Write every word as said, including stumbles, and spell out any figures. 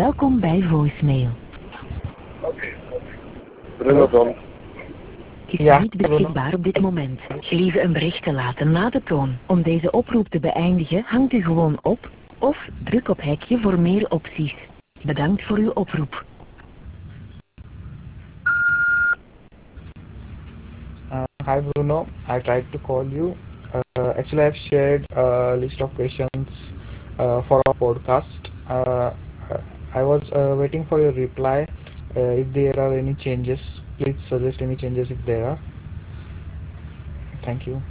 Welkom bij voicemail. Oké. Bruno dan. Is Ja, niet beschikbaar op dit moment. Gelieve een bericht te laten na de toon. Om deze oproep te beëindigen, hangt u gewoon op of druk op hekje voor meer opties. Bedankt voor uw oproep. Uh, hi Bruno, I tried to call you. Uh, actually, I've shared a list of questions uh, for our podcast. Uh, I was uh, waiting for your reply. Uh, if there are any changes, please suggest any changes if there are. Thank you.